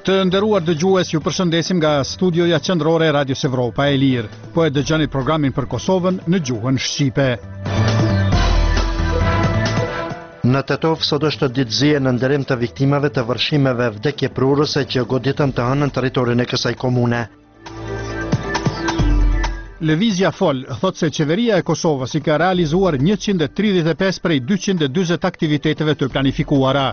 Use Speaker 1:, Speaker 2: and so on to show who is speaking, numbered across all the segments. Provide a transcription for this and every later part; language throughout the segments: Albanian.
Speaker 1: Të nderuar dëgjues, ju përshëndesim nga studioja qendrore e Radios Evropa e Lirë. Po e dëgjoni programin për Kosovën në gjuhën shqipe.
Speaker 2: Në Tetov sot është ditëzie në nderim të viktimave të vërshimeve vdekje prurëse që goditën të hënën territorin e kësaj komune.
Speaker 1: Lëvizja Fol thot se qeveria e Kosovës i ka realizuar 135 prej 240 aktiviteteve të planifikuara.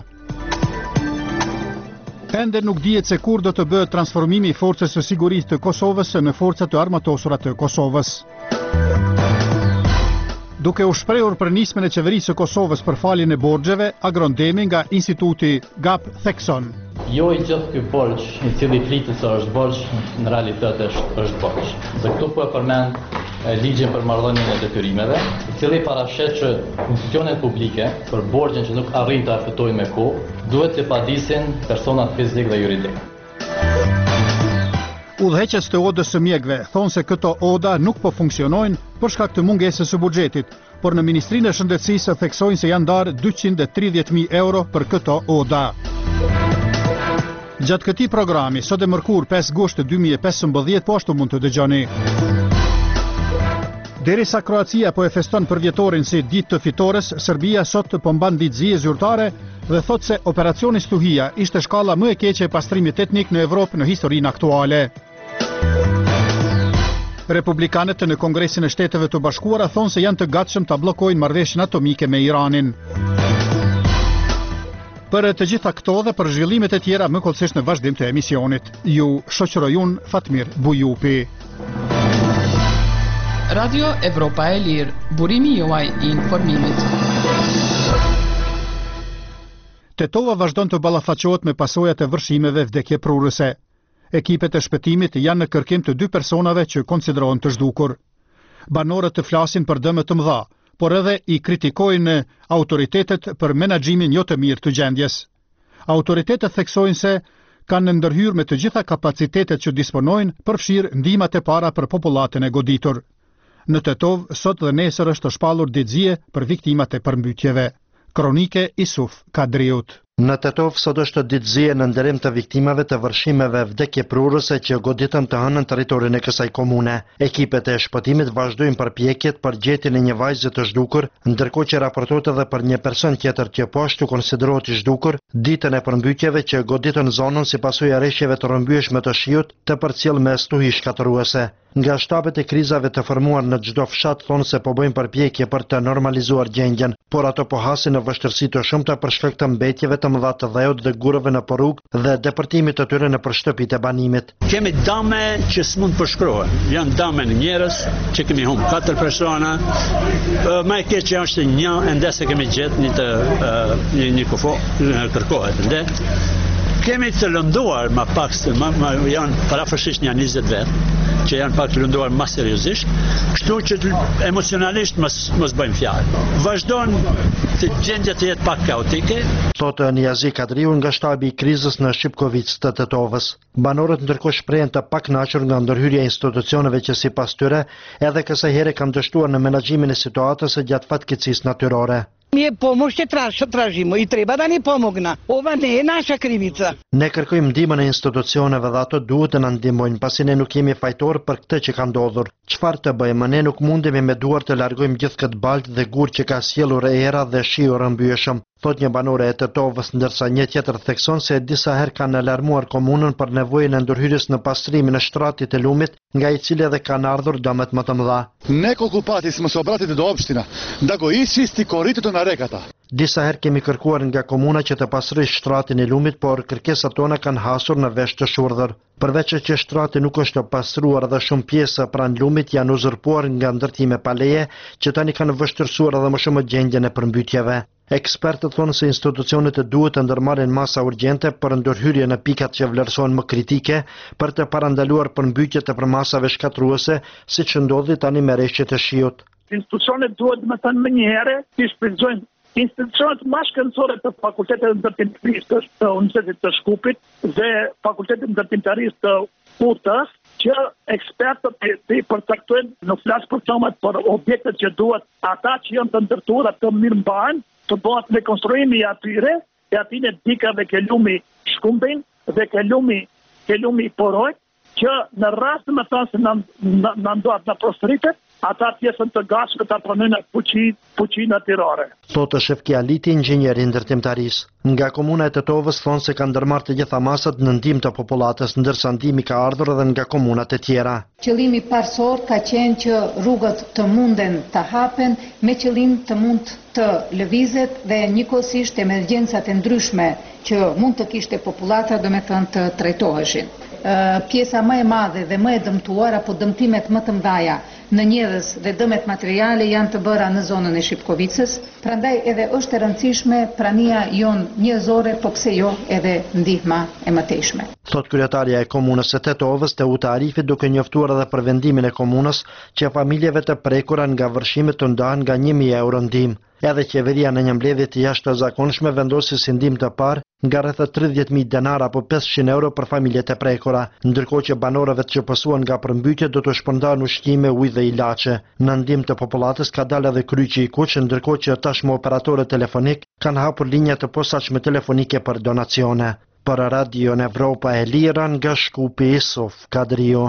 Speaker 1: Ende nuk dihet se kur do të bëhet transformimi i forcës së sigurisë të Kosovës në forcat të armatosura të Kosovës. Duke u shprehur për nismën e qeverisë së Kosovës për faljen e borxheve, agrondemi nga Instituti Gap Thekson.
Speaker 3: Jo i gjithë ky borxh, i cili flitet se është borxh, në realitet është borxh. Dhe këtu po e përmend ligjin për marrëdhënien e detyrimeve, i cili parashet që institucionet publike për borxhin që nuk arrin ta fitojnë me kohë, duhet të padisin personat fizik dhe juridik.
Speaker 1: Udhëheqës të odës së mjekëve thonë se këto oda nuk po funksionojnë për shkak të mungesës së buxhetit, por në Ministrinë e Shëndetësisë theksojnë se janë ndarë 230.000 euro për këto oda. Gjatë këtij programi, sot e mërkur 5 gusht 2015, po ashtu mund të dëgjoni. Derisa Kroacia po e feston përvjetorin si ditë të fitores, Serbia sot po mban ditëzie zyrtare dhe thot se operacioni Stuhia ishte shkalla më e keqe e pastrimit etnik në Evropë në historinë aktuale. Republikanët në Kongresin e Shteteve të Bashkuara thonë se janë të gatshëm ta bllokojnë marrëveshjen atomike me Iranin. Për të gjitha këto dhe për zhvillimet e tjera më kollësisht në vazhdim të emisionit. Ju shoqëroj unë Fatmir Bujupi.
Speaker 4: Radio Evropa e Lirë, burimi juaj I informimit.
Speaker 1: Tetova vazhdon të ballafaqohet me pasojat e vërshimeve vdekje prurëse. Ekipet e shpëtimit janë në kërkim të 2 personave që konsiderohen të zhdukur. Banorët të flasin për dëme të mëdha, por edhe I kritikojnë autoritetet për menaxhimin jo të mirë të gjendjes. Autoritetet theksojnë se kanë ndërhyrë me të gjitha kapacitetet që disponojnë për fshirë ndihmat e para për popullatën e goditur. Në Tetov, sot dhe nesër është shpallur ditëzie për viktimat e përmbytjeve. Kronike Isuf Kadriut.
Speaker 2: Në Tetov sot është ditëzie në nderim të viktimave të vërshimeve vdekje prurëse që goditën të hënën territorin e kësaj komune. Ekipet e shpëtimit vazhdojnë përpjekjet për gjetjen e një vajze të zhdukur, ndërkohë që raportohet edhe për një person tjetër që po ashtu konsiderohet I zhdukur ditën e përmbytjeve që goditën zonën si pasojë e rreshjeve të rrëmbyeshme të shiut të përcjell me stuhi shkatëruese. Nga shtabet e krizave të formuar në çdo fshat thonë se po bëjnë përpjekje për të normalizuar gjendjen, por ato po hasin në vështirësi të shumta për shkak të mbetjeve të mëdha të dhëut dhe gurëve në porrugë dhe depërtimit të tyre në shtëpitë e banimit.
Speaker 5: Kemi dame që s'mund përshkruhen. Janë dame në njerëz që kemi humbur 4 persona. Më e keq është një ende se kemi gjetë një kufo kërkohet ende. Kemi të lënduar më pak janë parafërsisht një 20 vet që janë pak të lënduar më seriozisht, kështu që emocionalisht mos bëjmë fjalë. Vazhdon të gjendja të jetë pak kaotike.
Speaker 2: Thotë Niazi Kadriu nga shtabi I krizës në Shqipkovic të Tetovës. Banorët ndërkohë shprehen të pakënaqur nga ndërhyrja e institucioneve që sipas tyre edhe kësaj here kanë dështuar në menaxhimin e situatës së gjatë fatkeqësisë natyrore.
Speaker 6: Nije pomoć što tražimo I treba da ni pomogna. Ova ne je naša krivica.
Speaker 2: Ne kërkojmë ndihmën e institucioneve dhe ato duhet të na ndihmojnë, pasi ne nuk jemi fajtor për këtë që ka ndodhur. Çfarë të bëjmë? Ne nuk mundemi me duar të largojmë gjithë këtë baltë dhe gur që ka sjellur era dhe shiu rrëmbyeshëm, thot një banore e Tetovës, ndërsa një tjetër thekson se disa herë kanë alarmuar komunën për nevojën e ndërhyrjes në pastrimin e shtratit të lumit, nga I cili edhe kanë ardhur dëmet më të mëdha.
Speaker 7: Nekoliko puta smo se obratili do opština da go isčisti korito na rekata.
Speaker 2: Disa herë kemi kërkuar nga komuna që të pastrojë shtratin e lumit, por kërkesat tona kanë hasur në vesh të shurdhër. Përveç që shtrati nuk është pastruar dhe shumë pjesë pranë lumit janë uzurpuar nga ndërtime pa leje, që tani kanë vështirësuar edhe më shumë gjendjen e përmbytjeve. Ekspertët thonë se institucionet duhet të ndërmarrin masa urgjente për ndërhyrje në pikat që vlerësohen më kritike për të parandaluar përmbytjet e përmasave shkatruese, siç ndodhi tani me rreshtet e shiut.
Speaker 8: Institucionet duhet më thënë më një herë të shpenzojnë institucionet më shkencore të Fakultetit të Ndërtimtarisë të Universitetit të Shkupit dhe Fakultetit të Ndërtimtarisë të UT-s, që ekspertët të përcaktojnë, nuk flas për tomat, por objektet që duhet ata që janë të ndërtuara të mirëmbajnë, të bëhet rekonstruimi I atyre, e atine dikave ke lumi shkumbin, dhe ke lumi i porojt, që në rast më thonë se në ndohet në prosteritet, ata pjesën të gatshme ta pranojnë fuqinë tirare.
Speaker 2: Thotë Shefki Aliti, inxhinier i ndërtimtarisë. Nga komuna e Tetovës thonë se kanë ndërmarrë të gjitha masat në ndihmë të popullatës, ndërsa ndihmi ka ardhur edhe nga komunat e tjera.
Speaker 9: Qëllimi parsor ka qenë që rrugët të munden të hapen me qëllim të mund të lëvizet dhe njëkohësisht emergjencat e ndryshme që mund të kishte popullata, do me thënë të trajtoheshin. Pjesa më e madhe dhe më e dëmtuar apo dëmtimet më të mëdha në njerëz dhe dëmet materiale janë të bëra në zonën e Shipkovicës, prandaj edhe është e rëndësishme prania jon njerëzore, po pse jo edhe ndihma e mëtejshme.
Speaker 2: Thot kryetaria e komunës së Tetovës, Teuta Arifi, duke njoftuar edhe për vendimin e komunës që familjeve të prekura nga vërshimet të ndahen nga 1.000 euro ndihmë. Edhe qeveria në një mbledhje të jashtëzakonshme vendosi si ndihmë të parë nga rreth 30.000 denar apo 500 euro për familjet e prekura, ndërkohë që banorëve që pësuan nga përmbytje do të shpërndahen ushqime, ujë dhe ilaçe. Në ndihmë të popullatës ka dalë edhe Kryqi i Kuq, ndërkohë që tashmë operatorët telefonik kanë hapur linja të posaçme telefonike për donacione. Për Radio Evropa e Lira, nga Shkupi, Sof Kadrio.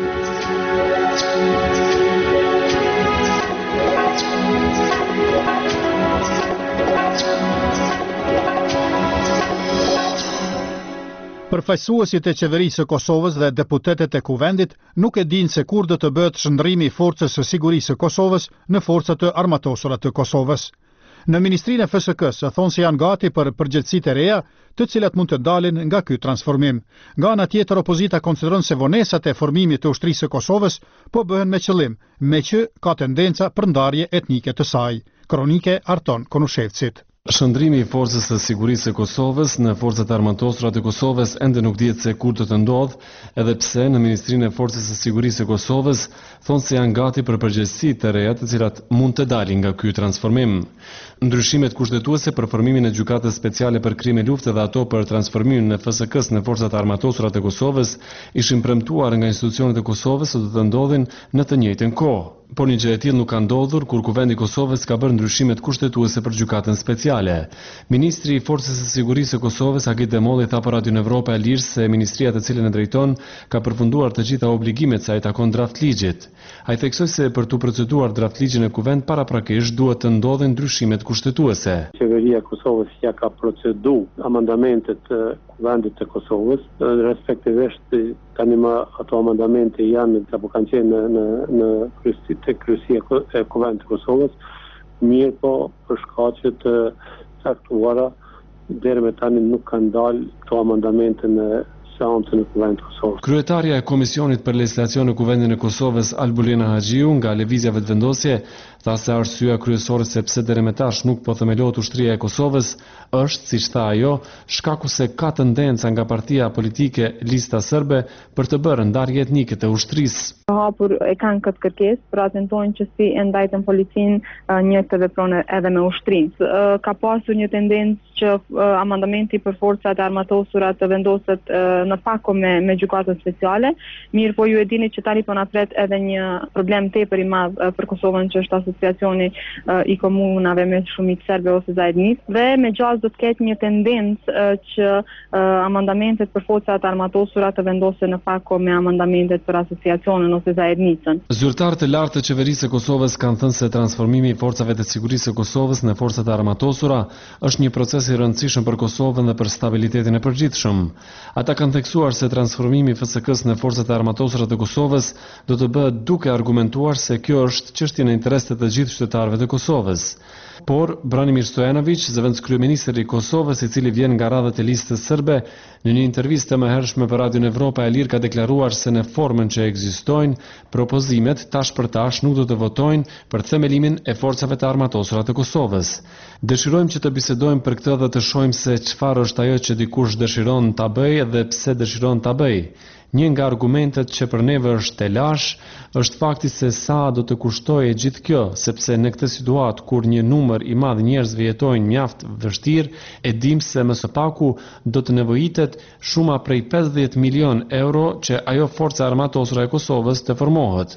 Speaker 1: Përfaqësuesit e qeverisë së Kosovës dhe deputetët e kuvendit nuk e dinë se kur do të bëhet shndrrimi i forcës së sigurisë së Kosovës në forcat të armatosura të Kosovës. Në Ministrinë e FSK-s thonë se janë gati për përgjegjësitë e reja, të cilat mund të dalin nga ky transformim. Nga ana tjetër, opozita konsideron se vonesat e formimit të ushtrisë së Kosovës po bëhen me qëllim, me që ka tendenca për ndarje etnike të saj. Kronike Arton Konushevcit.
Speaker 10: Shëndrimi i forcës së sigurisë së Kosovës në forcat armatosura të Kosovës ende nuk dihet se kur do të ndodhë, edhe pse në Ministrinë e Forcës së Sigurisë së Kosovës thonë se janë gati për përgjegjësi të reja të cilat mund të dalin nga ky transformim. Ndryshimet kushtetuese për formimin e gjykatës speciale për krime lufte dhe ato për transformimin e FSK-s në forcat armatosura të Kosovës ishin premtuar nga institucionet e Kosovës se do të ndodhin në të njëjtën kohë. Por një gjë e tillë nuk ka ndodhur kur Kuvendi i Kosovës ka bërë ndryshimet kushtetuese për gjykatën speciale. Ministri i Forcës së Sigurisë së Kosovës, Agit Demolli, tha për Radio Evropa e Lirë se ministria të cilën e drejton ka përfunduar të gjitha obligimet sa i takon draft ligjit. Ai theksoi se për të proceduar draft ligjin e Kuvend paraprakisht duhet të ndodhen ndryshimet kushtetuese.
Speaker 11: Qeveria e Kosovës ja ka procedu amendamentet të Kuvendit të Kosovës, respektivisht tani më ato amendamente janë apo kanë qenë në kryqësia e Kuvendit të Kosovës, mirë po për shkaqe të caktuara deri me tani nuk kanë dalë këto amendamente në seancën e Kuvendit të Kosovës.
Speaker 10: Kryetaria e Komisionit për Legjislacion në Kuvendin e Kosovës, Albulina Haxhiu, nga lëvizja vetëvendosje, tha se arsyeja kryesore sepse deri më tash nuk po themelohet ushtria e Kosovës është, siç tha ajo, shkaku se ka tendenca nga partia politike Lista Serbe për të bërë ndarje etnike të ushtrisë.
Speaker 12: Hapur e kanë këtë kërkesë për atentojnë që si e ndajtën policinë një të veprone edhe me ushtrinë. Ka pasur një tendencë që amandamenti për forcat armatosura të vendoset në pako me gjykatën speciale, mirë po ju e dini që tani po na pret edhe një problem tepër i madh për Kosovën, që është asociacioni i komunave me shumicë serbe ose zajednis, dhe me gjallë do të ketë një tendencë që amandamentet për forcat armatosura të vendosen në pako me amandamentet për asociacionin ose zajednisën.
Speaker 10: Zyrtarët e lartë të qeverisë së Kosovës kanë thënë se transformimi i forcave të sigurisë së Kosovës në forcat armatosura është një proces i rëndësishëm për Kosovën dhe për stabilitetin e përgjithshëm. Ata kanë theksuar se transformimi i FSK-s në forcat armatosura të Kosovës do të bëhet duke argumentuar se kjo është çështje në interes të gjithë qytetarëve të Kosovës. Por Branimir Stojanović, zëvendës kryeministri i Kosovës, i cili vjen nga radhët e listës serbe, në një intervistë të mëhershme për Radio Evropa e Lirë ka deklaruar se në formën që ekzistojnë, propozimet tash për tash nuk do të votojnë për themelimin e forcave të armatosura të Kosovës. Dëshirojmë që të bisedojmë për këtë dhe të shohim se çfarë është ajo që dikush dëshiron ta bëjë dhe pse dëshiron ta bëjë. Një nga argumentet që për neve është telash, është fakti se sa do të kushtojë gjithë kjo, sepse në këtë situatë kur një numër i madh njerëzve jetojnë mjaft vështirë, e dim se më së paku do të nevojitet shuma prej 50 milion euro që ajo forca armatosura e Kosovës të formohet.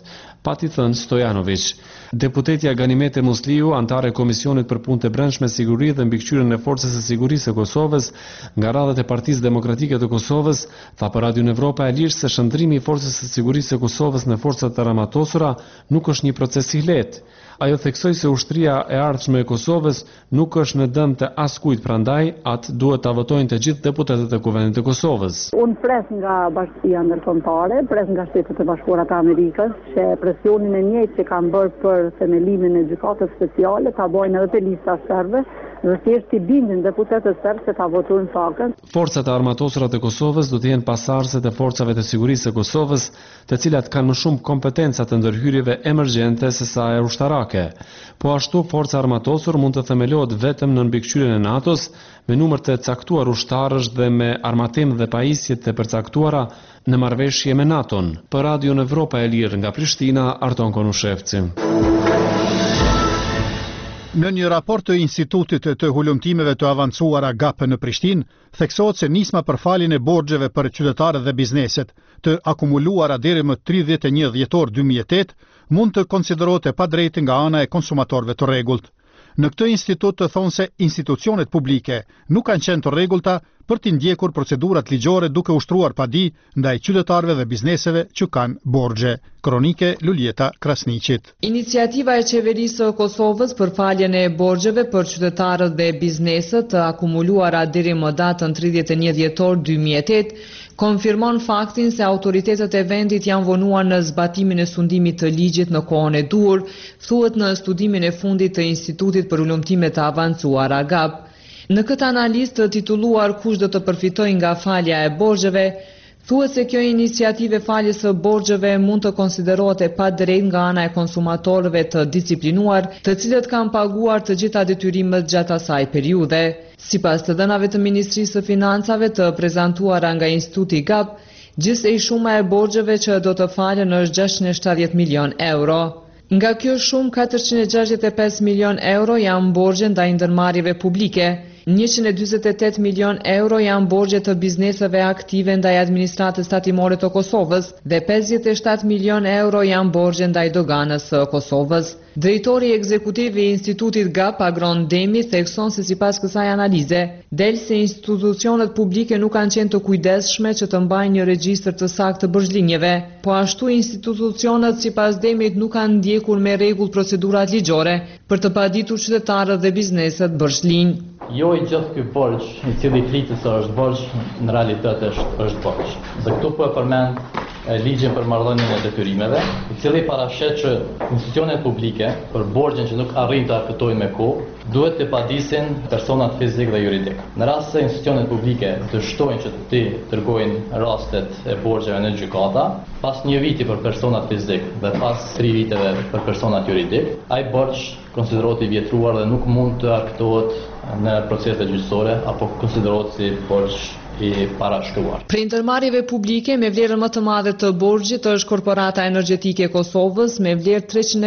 Speaker 10: pati thënë Stojanović. Deputetja Ganimete Musliu, antare e Komisionit për Punë të Brendshme, Siguri dhe mbikëqyrjen e Forcës së Sigurisë së Kosovës nga radhët e Partisë Demokratike të Kosovës, tha për Radio Evropa e Lirë se shndrimi i Forcës së Sigurisë së Kosovës në forcat të armatosura nuk është një proces i lehtë. Ajo theksoi se ushtria e ardhshme e Kosovës nuk është në dëm të askujt, prandaj atë duhet ta votojnë të gjithë deputetët e Kuvendit të Kosovës.
Speaker 13: Unë pres nga Bashkia Ndërkombëtare, pres nga Shtetet e Bashkuara të Amerikës, që presionin e njëjtë që kanë bërë për themelimin e gjykatës speciale ta bojnë edhe te lista serbe, dhe thjesht i bindin deputetët serbë se ta votojnë fakën.
Speaker 10: Forcat e armatosura të Kosovës do të jenë pasardhëse të forcave të sigurisë së Kosovës, të cilat kanë më shumë kompetenca të ndërhyrjeve emergjente se sa e ushtarake. Po ashtu forca armatosur mund të themelohet vetëm në mbikëqyrjen e NATO-s me numër të caktuar ushtarësh dhe me armatim dhe pajisje të përcaktuara në marrëveshje me NATO-n. Për Radio Evropa e Lirë nga Prishtina, Arton Konushevci.
Speaker 1: Në një raport të Institutit të Hulumtimeve të Avancuara GAP në Prishtinë, theksohet se nisma për faljen e borxheve për qytetarët dhe bizneset të akumuluara deri më 31 dhjetor 2008 mund të konsiderohet e padrejtë nga ana e konsumatorëve të rregullt. Në këtë institut të thonë se institucionet publike nuk kanë qenë të rregullta për t'i ndjekur procedurat ligjore duke ushtruar padi ndaj qytetarëve dhe bizneseve që kanë borxhe. Kronike Luljeta Krasniqit.
Speaker 14: Iniciativa e qeverisë së Kosovës për faljen e borxheve për qytetarët dhe bizneset të akumuluara deri më datën 31 dhjetor 2008 konfirmon faktin se autoritetet e vendit janë vonuar në zbatimin e sundimit të ligjit në kohën e dur, thuhet në studimin e fundit të Institutit për Hulumtime të Avancuara GAP. Në këtë analizë të titulluar Kush do të përfitojë nga falja e borxheve, thuhet se kjo iniciativë e faljes së borxheve mund të konsiderohet e padrejtë nga ana e konsumatorëve të disiplinuar, të cilët kanë paguar të gjitha detyrimet gjatë asaj periudhe. Sipas të dhënave të Ministrisë së Financave të prezantuara nga Instituti GAP, gjithsej shuma e borxheve që do të falen është 670 milion euro. Nga kjo shumë, 465 milion euro janë borxhe ndaj ndërmarrjeve publike, 148 milion euro janë borxhe të bizneseve aktive ndaj administratës tatimore të Kosovës dhe 57 milion euro janë borxhe ndaj doganës së Kosovës. Drejtori ekzekutiv i Institutit GAP, Agron Demi, thekson se sipas kësaj analize, del se institucionet publike nuk kanë qenë të kujdesshme që të mbajnë një regjistër të saktë të borxhlinjeve, po ashtu institucionet sipas Demit nuk kanë ndjekur me rregull procedurat ligjore për të paditur qytetarët dhe bizneset borxhlinj.
Speaker 3: Jo i gjithë ky borxh, i cili flitet se është borxh, në realitet është borxh. Dhe këtu po e përmend ligjin për marrëdhënien e detyrimeve, i cili parashet që institucionet publike për borxhin që nuk arrin të arfitojnë me kohë, duhet të padisin personat fizik dhe juridik. Në rast se institucionet publike dështojnë që të dërgojnë rastet e borxheve në gjykata, pas një viti për personat fizik dhe pas 3 viteve për personat juridik, ai borxh konsiderohet i vjetruar dhe nuk mund të arfitohet në proceset gjyqësore apo konsiderohet si borxh i parashkruar.
Speaker 14: Prej ndërmarrjeve publike me vlerën më të madhe të borxhit është Korporata Energjetike e Kosovës me vlerë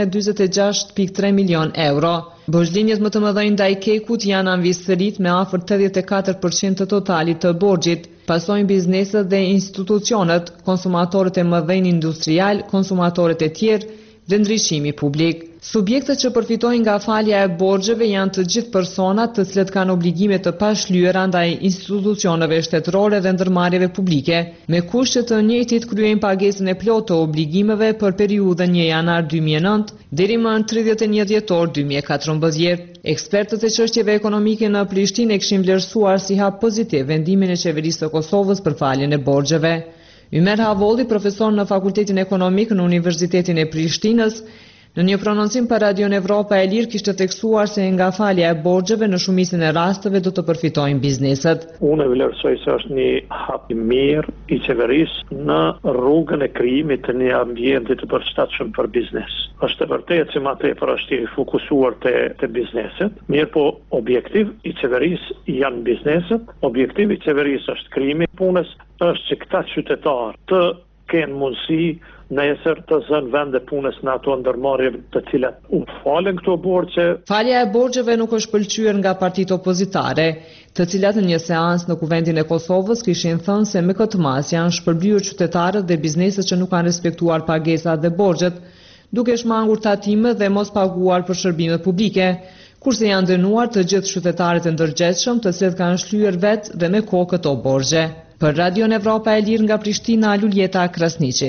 Speaker 14: 346.3 milion euro. Borxhlinjet më të mëdhenj ndaj Kekut janë anvisërit me afër 84% të totalit të borxhit. Pasojnë bizneset dhe institucionet, konsumatorët e mëdhenj industrial, konsumatorët e tjerë dhe ndryshimi publik. Subjektet që përfitojnë nga falja e borxheve janë të gjithë personat të cilët kanë obligime të pashlyera ndaj institucioneve shtetërore dhe ndërmarrjeve publike, me kushte të njëjtit kryejnë pagesën e plotë të obligimeve për periudhën 1 janar 2009 deri më 31 dhjetor 2014. Ekspertët e çështjeve ekonomike në Prishtinë e kishin vlerësuar si hap pozitiv vendimin e qeverisë së Kosovës për faljen e borxheve. Ymer Havolli, profesor në Fakultetin Ekonomik në Universitetin e Prishtinës, në një prononcim për Radio Evropa e Lirë kishte theksuar se nga falja e borxheve në shumicën e rasteve do të përfitojnë bizneset.
Speaker 15: Unë vlerësoj se është një hap i mirë i qeverisë në rrugën e krijimit të një ambienti të përshtatshëm për biznes. Është e vërtetë se më tepër është i fokusuar te bizneset, mirë po objektiv i qeverisë janë bizneset, objektiv i qeverisë është krijimi i punës, është që këta qytetarë të kenë mundësi nesër të zënë vende punës në ato ndërmarrje të cilat u falen këto borxhe.
Speaker 14: Falja e borxheve nuk është pëlqyer nga partitë opozitare, të cilat në një seancë në Kuvendin e Kosovës kishin thënë se me këtë mas janë shpërblyer qytetarët dhe bizneset që nuk kanë respektuar pagesat dhe borxhet, duke shmangur tatime dhe mos paguar për shërbimet publike, kurse janë dënuar të gjithë qytetarët e ndërgjegjshëm të cilët kanë shlyer vetë dhe me kohë këto borxhe. Për Radion Evropa e Lirë nga Prishtina, Luljeta Krasniqi.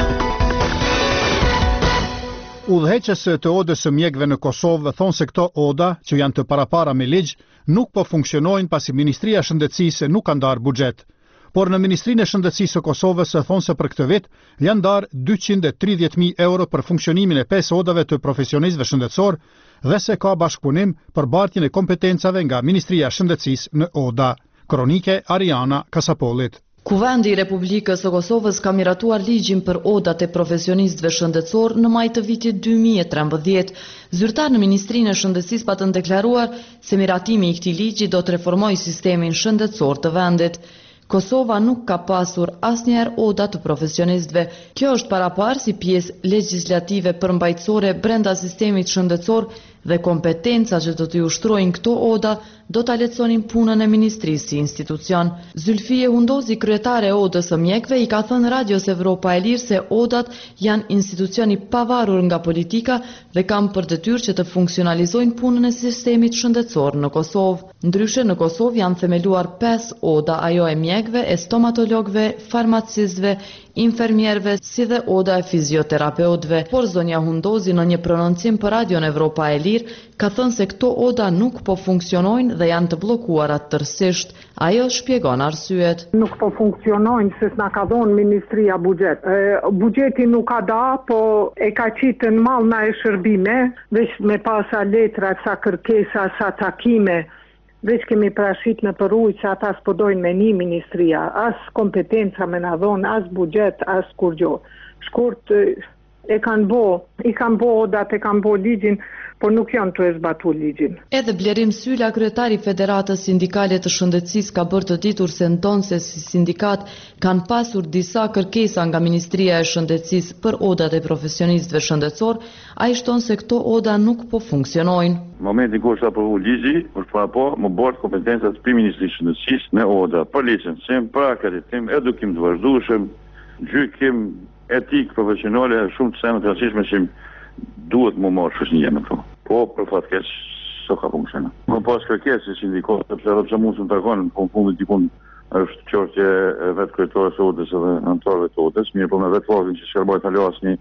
Speaker 1: Udhëheqës të odës së mjekëve në Kosovë thonë se këto oda, që janë të parapara me ligj, nuk po funksionojnë pasi Ministria e Shëndetësisë nuk ka ndarë buxhet. Por në Ministrinë e Shëndetësisë së Kosovës thonë se për këtë vit janë ndarë 230.000 euro për funksionimin e 5 odave të profesionistëve shëndetësor dhe se ka bashkëpunim për bartjen e kompetencave nga Ministria e Shëndetësisë në oda. Kronike Ariana Kasapolit.
Speaker 16: Kuvendi i Republikës së Kosovës ka miratuar ligjin për odat e profesionistëve shëndetësor në maj të vitit 2013. Zyrtar në Ministrinë e Shëndetësisë patën deklaruar se miratimi i këtij ligji do të reformojë sistemin shëndetësor të vendit. Kosova nuk ka pasur asnjëherë oda të profesionistëve. Kjo është paraparë si pjesë legjislative përmbajtësore brenda sistemit shëndetësor dhe kompetenca që do t'i ushtrojnë këto oda do t'a lehtësonin punën e ministrisë si institucion. Zylfije Hundozi, kryetare e odës së mjekëve, i ka thënë Radios Evropa e Lirë se odat janë institucioni pavarur nga politika dhe kanë për detyrë që të funksionalizojnë punën e sistemit shëndetësor në Kosovë. Ndryshe në Kosovë janë themeluar 5 oda, ajo e mjekëve, e stomatologëve, farmacistëve, infermierëve, si dhe oda e fizioterapeutëve. Por zonja Hundozi në një prononcim për Radion Evropa e Lirë ka thënë se këto oda nuk po funksionojnë dhe janë të bllokuara tërësisht. Ajo shpjegon arsyet.
Speaker 17: Nuk po funksionojnë se s'na ka dhënë Ministria buxhet. Buxheti nuk ka da, po e ka qitë në mall na e shërbime, veç me pasa letra, sa kërkesa, sa takime. Veç kemi prashit në përujt që ata s'podojnë me një ministria, as kompetenca me na dhonë, as buxhet, as kur gjo. Shkurt i kanë bo odat, e kanë bo ligjin, por nuk janë të zbatu ligjin.
Speaker 16: Edhe Blerim Sylla, kryetari Federatës Sindikale të Shëndetësisë, ka bërë të ditur se ndonë se si sindikat kanë pasur disa kërkesa nga Ministria e Shëndetësisë për odat e profesionistëve shëndetësor, ai shton se këto oda nuk po funksionojnë.
Speaker 18: Momentin kur është aprovu ligji, është para po më bërë kompetencat për Ministrisë Shëndetësisë në oda, për licencim, për akreditim, edukim të vazhdueshëm, gjykim, etik profesionale, shumë të senë të rastishme që duhet më marrë shoqëria me këto. Po, për fat keq, s'o ka funksionuar. Më pas kërkesë si sindikat, sepse edhe mund të takon, po në fundit dikun është çështje vetë kryetores së odës edhe anëtarëve të odës, mirë po me vetë faktin që shërboj të alo asnjë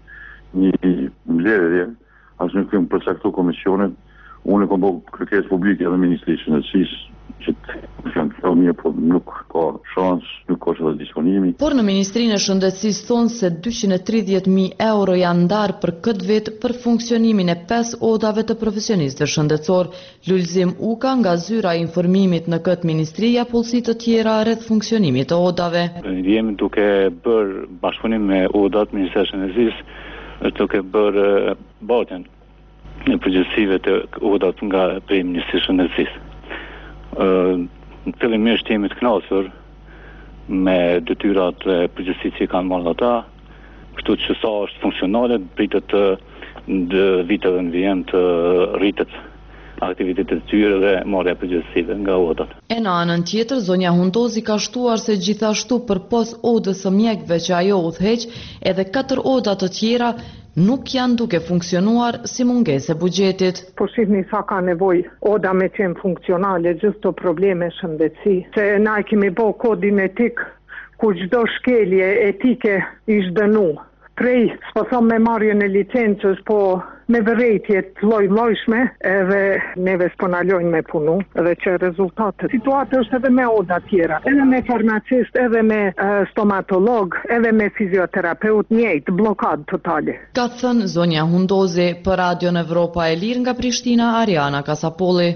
Speaker 18: mbledhje, as nuk kemë përcaktuar komisionin. Unë kam bërë kërkesë publike edhe Ministrisë së Shëndetësisë që të mirë, po nuk ka shans, nuk ka edhe disponimi.
Speaker 16: Por në Ministrinë e Shëndetësisë thonë se 230.000 euro janë ndarë për këtë vit për funksionimin e 5 odave të profesionistëve shëndetësor. Lulzim Uka nga zyra e informimit në këtë ministri ja pulsit të tjera rreth funksionimit të odave.
Speaker 19: Jemi duke bërë bashkëpunim me odat Ministrisë së Shëndetësisë, duke bërë bartjen në përgjithësive të odat nga prej Ministrisë së Shëndetësisë. Fillimisht jemi të kënaqur me detyrat e përgjithësisë që kanë marrë ata, kështu që sa është funksionale, pritet të viteve në vijim të rritet aktivitetet e tyre dhe marrja e përgjithësive nga odat.
Speaker 16: E në anën tjetër, zonja Hundozi ka shtuar se gjithashtu përpos odës së mjekëve që ajo udhëheq, edhe 4 oda të tjera nuk janë duke funksionuar si mungesë e buxhetit.
Speaker 17: Po shihni sa ka nevojë oda me qenë funksionale gjithë të probleme shëndetësi. Se na kemi bë kodin etik ku çdo shkelje etike ishte dënu. Prej, s'po thom me marrjen e licencës, po me vërejtje të lloj-llojshme, edhe neve s'po na lojnë me punu, edhe që rezultatet. Situata është edhe me oda tjera, edhe me farmacist, edhe me stomatolog, edhe me fizioterapeut, njëjtë, blokad totale.
Speaker 16: Ka thënë zonja Hundozi për Radion Evropa e Lirë nga Prishtina, Ariana Kasapolli.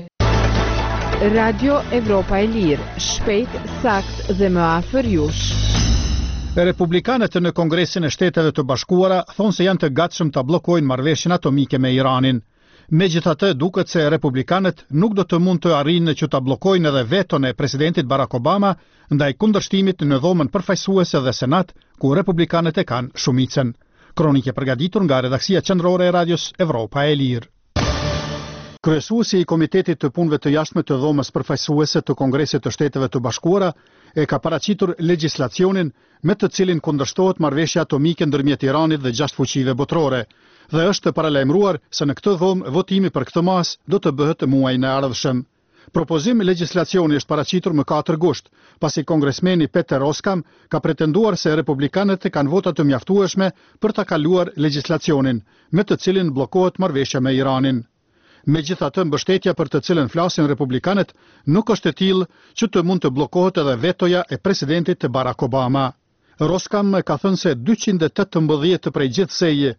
Speaker 20: Radio Evropa e Lirë, shpejt, sakt dhe më afër jush.
Speaker 1: Republikanët në Kongresin e Shteteve të Bashkuara thonë se janë të gatshëm ta bllokojnë marrëveshjen atomike me Iranin. Megjithatë, duket se republikanët nuk do të mund të arrijnë që ta bllokojnë edhe veton e presidentit Barack Obama ndaj kundërshtimit në dhomën përfaqësuese dhe Senat, ku republikanët e kanë shumicën. Kronike përgatitur nga redaksia qendrore e Radios Evropa e Lirë. Kryesuesi i Komitetit të Punëve të Jashtme të dhomës përfaqësuese të Kongresit të Shteteve të Bashkuara e ka paraqitur legjislacionin me të cilin kundërshtohet marrëveshja atomike ndërmjet Iranit dhe 6 fuqive botërore. dhe është paralajmëruar se në këtë dhomë votimi për këtë mas do të bëhet muajin e ardhshëm. Propozim legjislacioni është paraqitur më 4 gusht, pasi kongresmeni Peter Roskam ka pretenduar se republikanët kanë vota të mjaftueshme për ta kaluar legjislacionin, me të cilin bllokohet marrëveshja me Iranin. Megjithatë, mbështetja për të cilën flasin republikanët nuk është e tillë që të mund të bllokohet edhe vetoja e presidentit Barack Obama. Roskam ka thënë se 218 prej gjithsej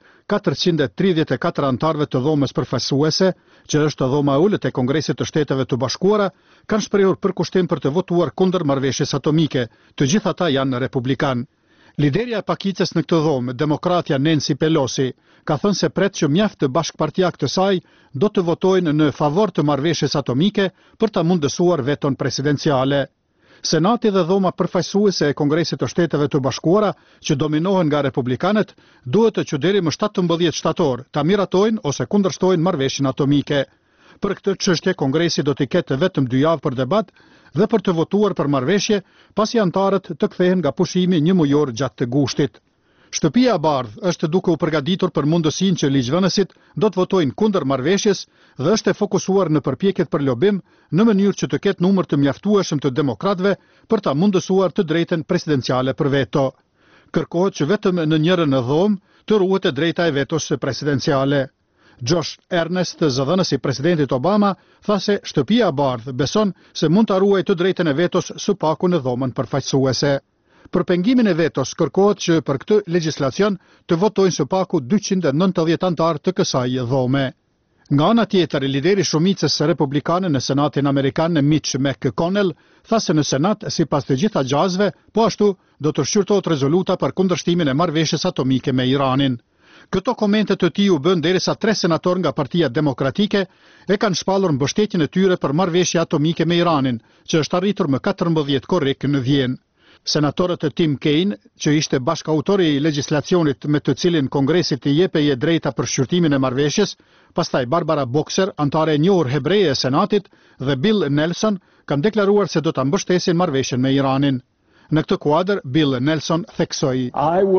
Speaker 1: 434 antarëve të dhomës përfaqësuese, që është dhoma e ulët e Kongresit të Shteteve të Bashkuara, kanë shprehur përkushtim për të votuar kundër marrëveshjes atomike. Të gjithë ata janë republikan. Liderja e pakicës në këtë dhomë, demokratja Nancy Pelosi, ka thënë se pret që mjaft të bashkëpartiak të saj do të votojnë në favor të marrëveshjes atomike për ta mundësuar veton presidenciale. Senati dhe dhoma përfaqësuese e Kongresit të Shteteve të Bashkuara, që dominohen nga republikanët, duhet që deri më 17 shtator ta miratojnë ose kundërshtojnë marrëveshjen atomike. Për këtë çështje Kongresi do të ketë vetëm 2 javë për debat dhe për të votuar për marrëveshje, pasi antarët të kthehen nga pushimi 1 mujor gjatë të gushtit. Shtëpia e Bardhë është duke u përgatitur për mundësinë që ligjvënësit do të votojnë kundër marrëveshjes dhe është e fokusuar në përpjekjet për lobim në mënyrë që të ketë numër të mjaftueshëm të demokratëve për ta mundësuar të drejtën presidenciale për veto. Kërkohet që vetëm në njërën e dhomë të ruhet e drejta e vetos presidenciale. Josh Earnest, zëdhënësi presidentit Obama, tha se Shtëpia e Bardhë beson se mund ta ruajë të drejtën e vetos së paku në dhomën përfaqësuese. Për pengimin e vetos kërkohet që për këtë legjislacion të votojnë së paku 290 antarë të kësaj dhome. Nga ana tjetër, lideri shumicës republikane në Senatin Amerikan, Mitch McConnell, tha se në Senat, sipas të gjitha gjasve, po ashtu do të shqyrtohet rezoluta për kundërshtimin e marrëveshjes atomike me Iranin. Këto komente të tij u bën derisa 3 senator nga Partia Demokratike e kanë shpallur mbështetjen e tyre për marrëveshje atomike me Iranin, që është arritur më 14 korrik në Vjenë. Senatorët e Tim Kaine, që ishte bashkautori i legjislacionit me të cilin Kongresi i jepeje drejta për shqyrtimin e marrëveshjes, pastaj Barbara Boxer, antare e njohur hebreje e Senatit, dhe Bill Nelson kanë deklaruar se do ta mbështesin marrëveshjen me Iranin. Në këtë kuadër, Bill Nelson theksoi: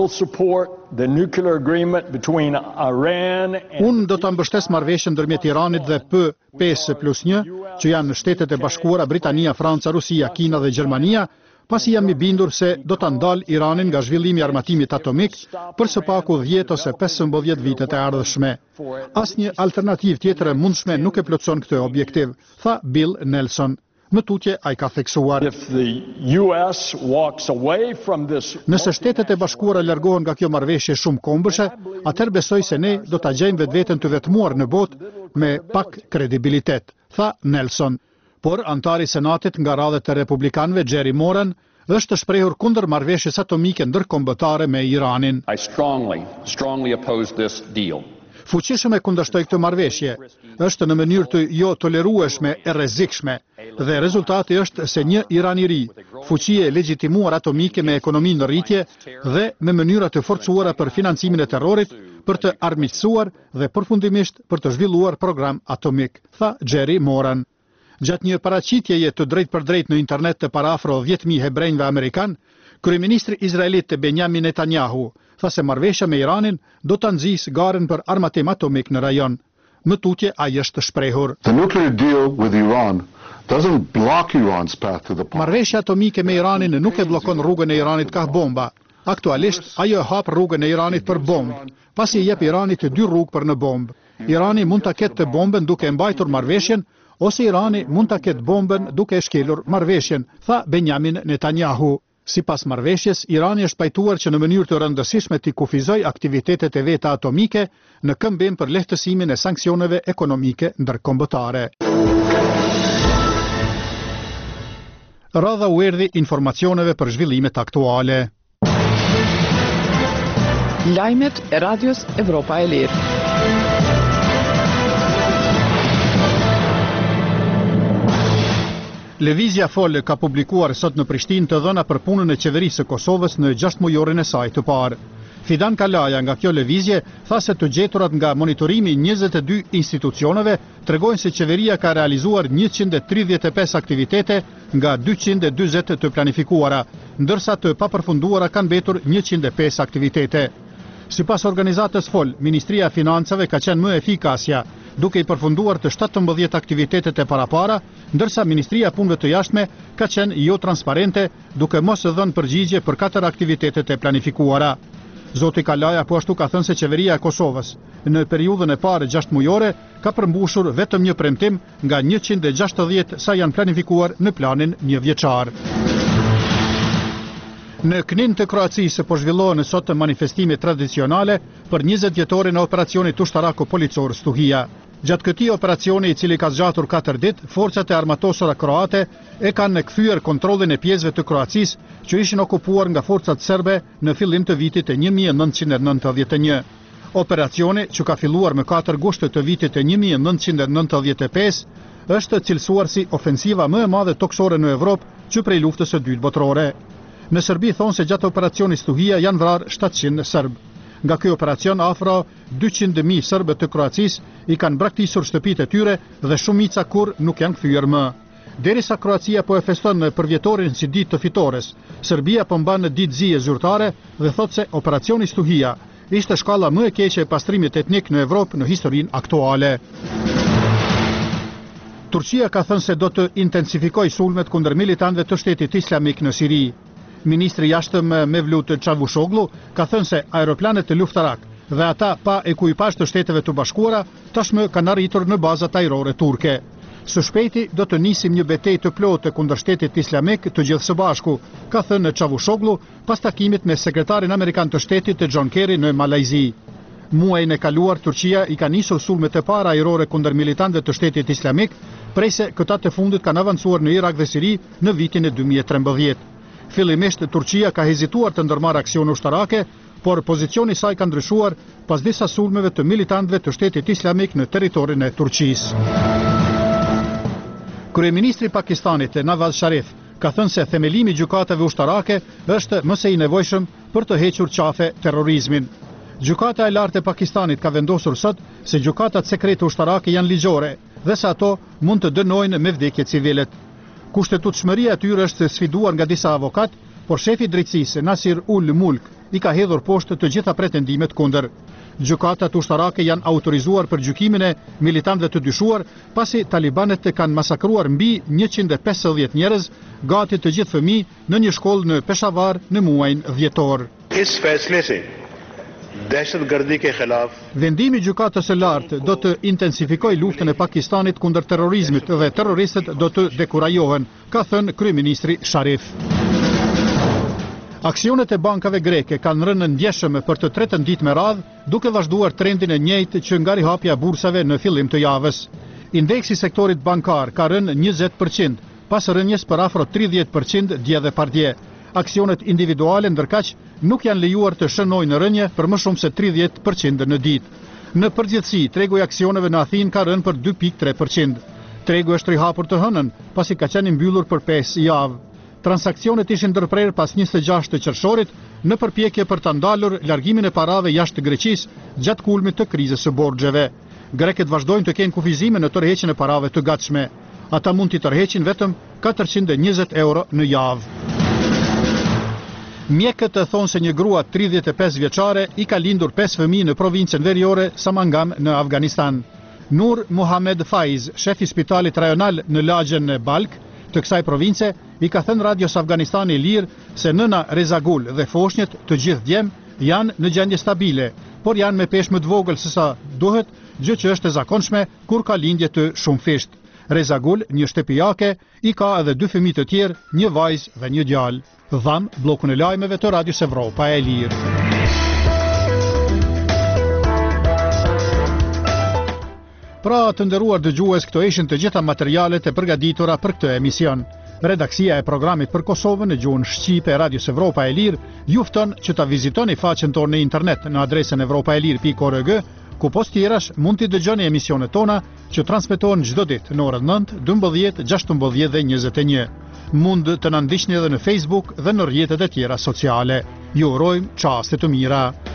Speaker 1: Unë do ta mbështes marrëveshjen ndërmjet Iranit dhe P5+1, që janë Shtetet e Bashkuara, Britania, Franca, Rusia, Kina dhe Gjermania, pasi jam i bindur se do ta ndal Iranin nga zhvillimi i armatimit atomik për së paku 10 ose 15 vitet e ardhshme. Asnjë alternativë tjetër e mundshme nuk e plotson këtë objektiv, tha Bill Nelson. Më tutje ai ka theksuar: Nëse Shtetet e Bashkuara largohen nga kjo marrëveshje shumë kombëshe, atëherë besoj se ne do ta gjejmë vetveten të vetmuar në botë me pak kredibilitet, tha Nelson. Por antari Senatit nga radhët e republikanëve, Jerry Moran, është shprehur kundër marrëveshjes atomike ndërkombëtare me Iranin. Fuqishëm e kundërshtoi këtë marrëveshje. Është në mënyrë të jo tolerueshme e rrezikshme dhe rezultati është se një Iran i ri, fuqi e legjitimuar atomike me ekonomi në rritje dhe me mënyra të forcuara për financimin e terrorit, për të armiqësuar dhe përfundimisht për të zhvilluar program atomik, tha Jerry Moran. Gjatë një paraqitjeje të drejt për drejt në internet të parafro 10.000 hebrejve amerikan, kryeministri izraelit Benjamin Netanyahu tha se marrëveshja me Iranin do ta nxjisë garën për armatim atomik në rajon. Më tutje ai është shprehur: Marrëveshja atomike me Iranin nuk e bllokon rrugën e Iranit ka bomba. Aktualisht ajo e hap rrugën e Iranit për bombë, pasi i jep Iranit 2 rrugë për në bombë. Irani mund ta ketë bombën duke mbajtur marrëveshjen, ose Irani mund ta ketë bombën duke shkelur marrëveshjen, tha Benjamin Netanyahu. Sipas marrëveshjes, Irani është pajtuar që në mënyrë të rëndësishme t'i kufizoj aktivitetet e veta atomike në këmbim për lehtësimin e sanksioneve ekonomike ndërkombëtare. Radha u erdhi informacioneve për zhvillimet aktuale.
Speaker 4: Lajmet e Radios Evropa e Lirë.
Speaker 1: Lëvizja Fol ka publikuar sot në Prishtinë të dhëna për punën e qeverisë së Kosovës në 6 mujorin e saj të parë. Fidan Kalaja nga kjo lëvizje tha se të gjeturat nga monitorimi 22 institucioneve tregojnë se qeveria ka realizuar 135 aktivitete nga 240 të planifikuara, ndërsa të papërfunduara kanë mbetur 105 aktivitete. Sipas organizatës FOL, Ministria e Financave ka qenë më efikasja, duke i përfunduar të 17 aktivitetet e parapara, ndërsa Ministria e Punëve të Jashtme ka qenë jo transparente, duke mos dhënë përgjigje për 4 aktivitetet e planifikuara. Zoti Kalaja po ashtu ka thënë se qeveria e Kosovës në periudhën e parë 6 mujore ka përmbushur vetëm një premtim nga 160 sa janë planifikuar në planin një vjeçar. Në Knin të Kroacisë po zhvillohen sot manifestime tradicionale për 20 vjetorin e operacionit ushtarak policor Stuhia. Gjatë këtij operacioni, i cili ka zgjatur 4 ditë, forcat e armatosura kroate e kanë kthyer kontrollin e pjesëve të Kroacisë që ishin okupuar nga forcat serbe në fillim të vitit e 1991. Operacioni, që ka filluar më 4 gusht të vitit e 1995, është cilësuar si ofensiva më e madhe toksore në Evropë që prej luftës së dytë botërore. Në Serbi thonë se gjatë operacionit Stuhia janë vrarë 700 serb. Nga ky operacion afro 200.000 serbë të Kroacisë i kanë braktisur shtëpitë e tyre dhe shumica kur nuk janë kthyer më. Derisa Kroacia po e feston për vjetorin si ditë të fitores, Serbia po mban ditë zije zyrtare dhe thotë se operacioni Stuhia ishte shkalla më e keqe e pastrimit etnik në Evropë në historinë aktuale. Turqia ka thënë se do të intensifikojë sulmet kundër militantëve të Shtetit Islamik në Siri. Ministri i Jashtëm Mevlut Çavuşoglu ka thënë se aeroplanet e luftarak dhe ata pa ekuipazh të Shteteve të Bashkuara tashmë kanë arritur në bazat ajrore turke. Së shpejti do të nisim një betejë të plotë kundër Shtetit Islamik të gjithë së bashku, ka thënë Çavuşoglu pas takimit me sekretarin amerikan të Shtetit John Kerry në Malajzi. Muajin e kaluar Turqia i ka nisur sulmet e para ajrore kundër militantëve të Shtetit Islamik, prejse këta të fundit kanë avancuar në Irak dhe Siri në vitin e 2013. Fillimisht Turqia ka hezituar të ndërmarrë aksione ushtarake, por pozicioni i saj ka ndryshuar pas disa sulmeve të militantëve të Shtetit Islamik në territorin e Turqisë. Kryeministri i Pakistanit Nawaz Sharif ka thënë se themelimi i gjykatave ushtarake është më së i nevojshëm për të hequr qafe terrorizmin. Gjykata e lartë e Pakistanit ka vendosur sot se gjykatat sekrete ushtarake janë ligjore dhe se ato mund të dënojnë me vdekje civilet. Kushtetutshmëria e tyre është sfiduar nga disa avokat, por shefi i drejtësisë Nasir ul Mulk i ka hedhur poshtë të gjitha pretendimet kundër. Gjykatat ushtarake janë autorizuar për gjykimin e militantëve të dyshuar, pasi talibanët kanë masakruar mbi 150 njerëz, gati të gjithë fëmijë, në një shkollë në Peshawar në muajin dhjetor. Vendimi i gjykatës së lartë do të intensifikojë luftën e Pakistanit kundër terrorizmit dhe terroristët do të dekurajohen, ka thënë kryeministri Sharif. Aksionet e bankave greke kanë rënë ndjeshëm për të tretën ditë me radhë, duke vazhduar trendin e njëjtë që nga rihapja bursave në fillim të javës. Indeksi i sektorit bankar ka rënë 20%, pas rënjes për afro 30% dje dhe pardje. Aksionet individuale ndërkaq nuk janë lejuar të shënojnë rënje për më shumë se 30% në ditë. Në përgjithësi, tregu i aksioneve në Athinë ka rënë për 2.3%. Tregu është rihapur të hënën, pasi ka qenë mbyllur për 5 javë. Transaksionet ishin ndërprerë pas 26 të qershorit në përpjekje për të ndalur largimin e parave jashtë Greqisë gjatë kulmit të krizës së borxheve. Grekët vazhdojnë të kenë kufizime në tërheqjen e parave të gatshme. Ata mund t'i tërheqin vetëm 420 euro në javë. Mjekët thonë se një grua 35 vjeçare i ka lindur 5 fëmijë në provincën veriore Samangam në Afganistan. Nur Muhammed Faiz, shefi i spitalit rajonal në lagjen Balk të kësaj province, i ka thënë Radios Afganistani Lirë se nëna Rezagul dhe foshnjët të gjithë djem janë në gjendje stabile, por janë me peshë më të vogël se sa duhet, gjë që është e zakonshme kur ka lindje të shumëfisht. Rezagul, një shtëpiake, i ka edhe 2 fëmijë të tjerë, një vajzë dhe një djalë. Dham bllokun e lajmeve të Radios Evropa e Lirë. Pra, të nderuar dëgjues, këto ishin të gjitha materialet e përgatitura për këtë emision. Redaksia e programit për Kosovën në gjuhën shqipe e Radios Evropa e Lirë ju fton që ta vizitoni faqen tonë në internet në adresën evropaelir.org, ku post tjerash mund t'i dëgjoni emisionet tona që transmetohen çdo ditë në orën 9, 12, 16 dhe 21. Mund të na ndiqni edhe në Facebook dhe në rrjetet e tjera sociale. Ju urojmë çaste të mira.